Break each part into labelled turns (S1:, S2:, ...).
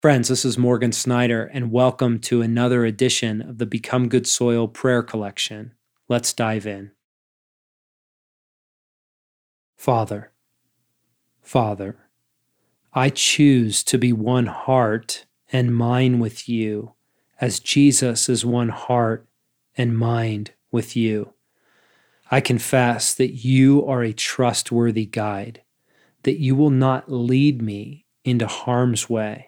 S1: Friends, this is Morgan Snyder, and welcome to another edition of the Become Good Soil Prayer Collection. Let's dive in. Father, I choose to be one heart and mind with you, as Jesus is one heart and mind with you. I confess that you are a trustworthy guide, that you will not lead me into harm's way,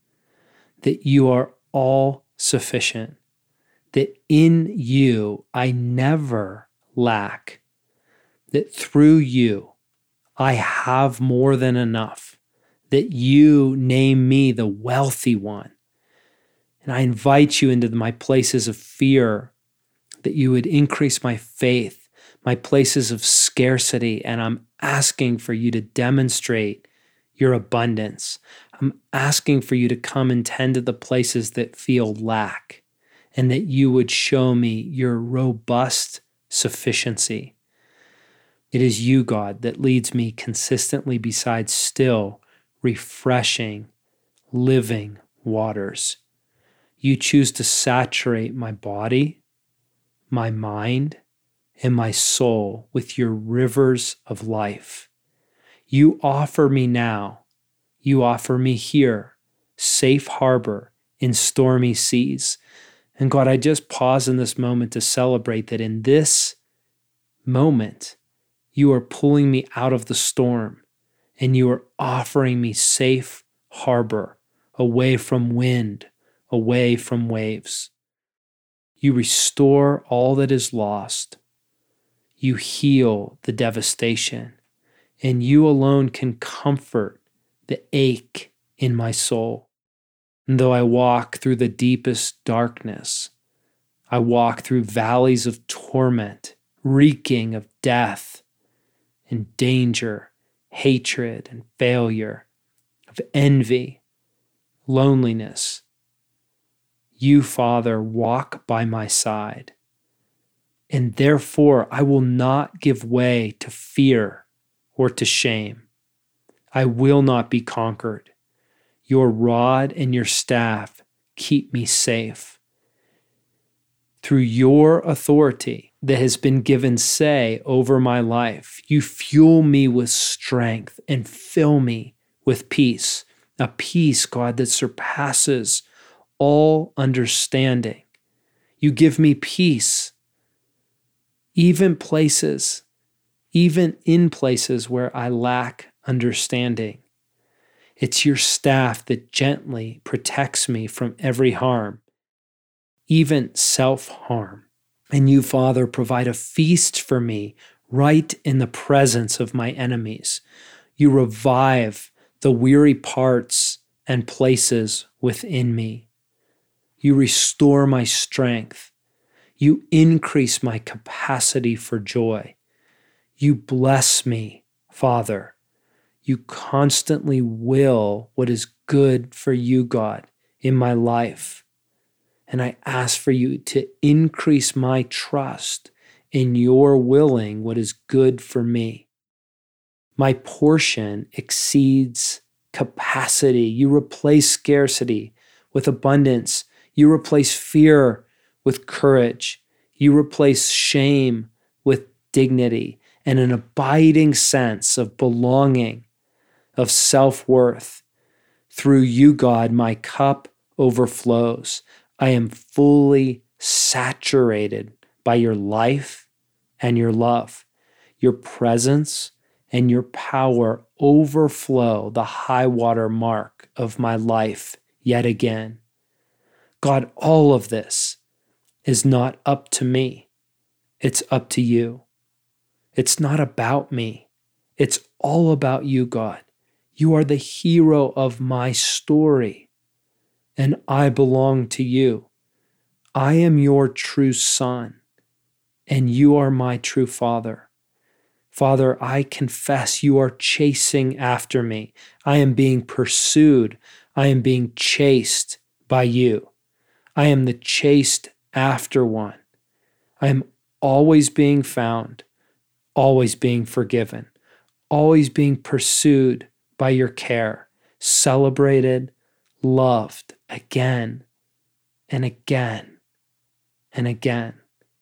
S1: that you are all sufficient, that in you I never lack, that through you I have more than enough, that you name me the wealthy one. And I invite you into my places of fear, that you would increase my faith, my places of scarcity, and I'm asking for you to demonstrate your abundance. I'm asking for you to come and tend to the places that feel lack, and that you would show me your robust sufficiency. It is you, God, that leads me consistently beside still, refreshing, living waters. You choose to saturate my body, my mind, and my soul with your rivers of life. You offer me now, you offer me here, safe harbor in stormy seas. And God, I just pause in this moment to celebrate that in this moment, you are pulling me out of the storm and you are offering me safe harbor away from wind, away from waves. You restore all that is lost. You heal the devastation, and you alone can comfort the ache in my soul. And though I walk through the deepest darkness, I walk through valleys of torment, reeking of death and danger, hatred and failure, of envy, loneliness. You, Father, walk by my side. And therefore, I will not give way to fear or to shame. I will not be conquered. Your rod and your staff keep me safe. Through your authority that has been given say over my life, you fuel me with strength and fill me with peace, a peace, God, that surpasses all understanding. You give me peace, even in places where I lack understanding. It's your staff that gently protects me from every harm, even self-harm. And you, Father, provide a feast for me right in the presence of my enemies. You revive the weary parts and places within me. You restore my strength. You increase my capacity for joy. You bless me, Father. You constantly will what is good for you, God, in my life. And I ask for you to increase my trust in your willing what is good for me. My portion exceeds capacity. You replace scarcity with abundance. You replace fear with courage. You replace shame with dignity and an abiding sense of belonging, of self-worth. Through you, God, my cup overflows. I am fully saturated by your life and your love. Your presence and your power overflow the high water mark of my life yet again. God, all of this is not up to me. It's up to you. It's not about me. It's all about you, God. You are the hero of my story, and I belong to you. I am your true son, and you are my true father. Father, I confess you are chasing after me. I am being pursued. I am being chased by you. I am the chased after one. I am always being found, always being forgiven, always being pursued by your care, celebrated, loved again and again and again.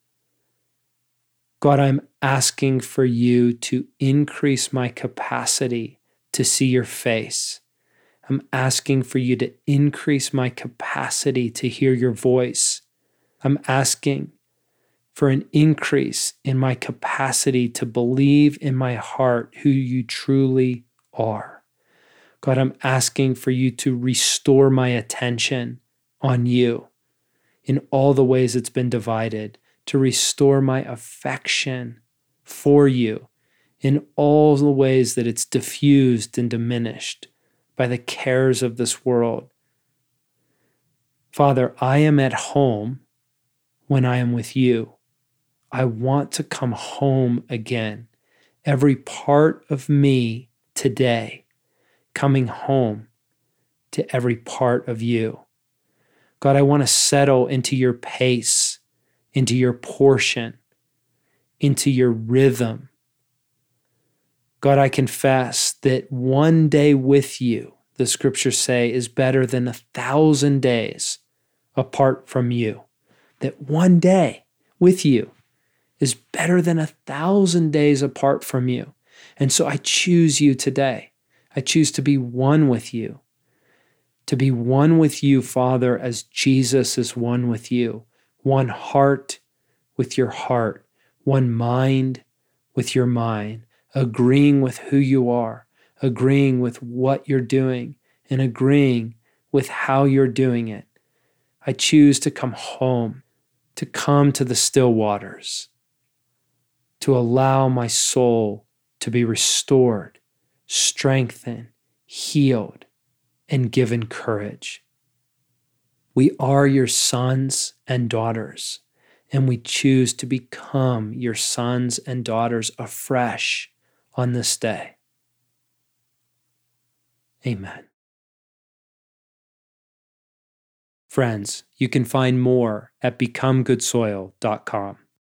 S1: God, I'm asking for you to increase my capacity to see your face. I'm asking for you to increase my capacity to hear your voice. I'm asking for an increase in my capacity to believe in my heart who you truly are. God, I'm asking for you to restore my attention on you in all the ways it's been divided, to restore my affection for you in all the ways that it's diffused and diminished by the cares of this world. Father, I am at home when I am with you. I want to come home again. Every part of me today coming home to every part of you. God, I want to settle into your pace, into your portion, into your rhythm. God, I confess that one day with you, the scriptures say, is better than 1,000 days apart from you. That one day with you is better than 1,000 days apart from you. And so I choose you today. I choose to be one with you. To be one with you, Father, as Jesus is one with you. One heart with your heart. One mind with your mind. Agreeing with who you are. Agreeing with what you're doing. And agreeing with how you're doing it. I choose to come home. To come to the still waters. To allow my soul to be restored, strengthened, healed, and given courage. We are your sons and daughters, and we choose to become your sons and daughters afresh on this day. Amen. Friends, you can find more at becomegoodsoil.com.